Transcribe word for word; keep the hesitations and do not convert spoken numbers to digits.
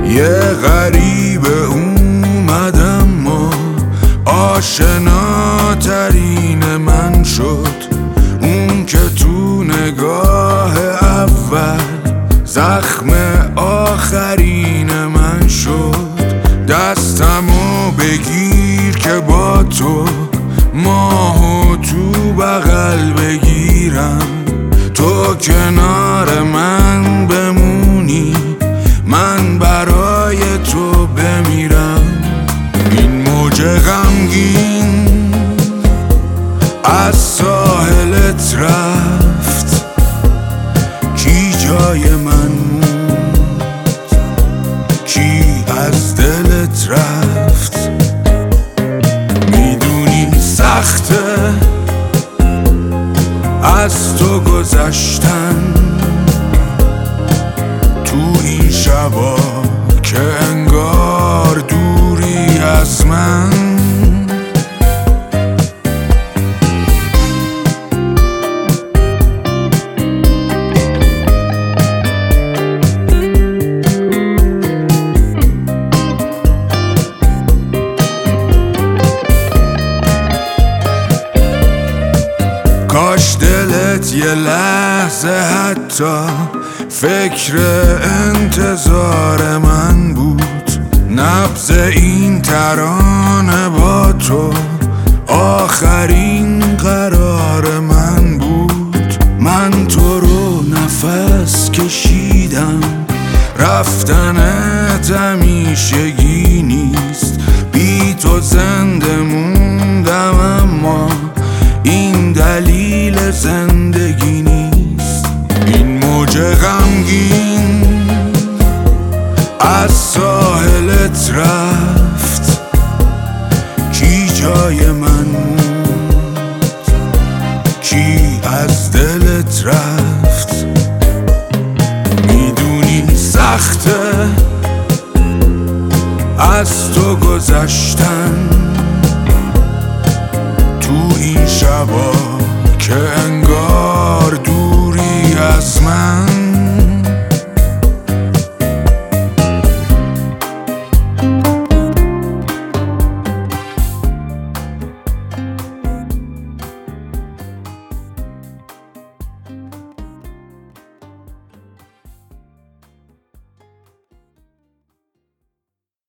یه غریب اومدم ما آشناترین من شد، اون که تو نگاه اول زخم آخرین من شد. دستمو بگیر که با تو ماهو تو بغل بگیرم، تو کنار من بمونی من برای تو بمیرم. این موج غمگین از ساحلت رفت، کی جای من موند، کی از دلت رفت. میدونی سخته از تو گذشتن تو این شبا که انگار دوری از من. کاش دلت یه لحظه حتی فکر انتظار من بود، نبض این ترانه با تو آخرین قرار من بود. من تو رو نفس کشیدم، رفتنت همیشگی نیست، بی تو زنده موندم اما این دلیل زندگی نیست. این موج غمگین از ساحلت رفت، کی جای من موند، کی از دلت رفت. میدونی سخته از تو گذشتن تو این شبا که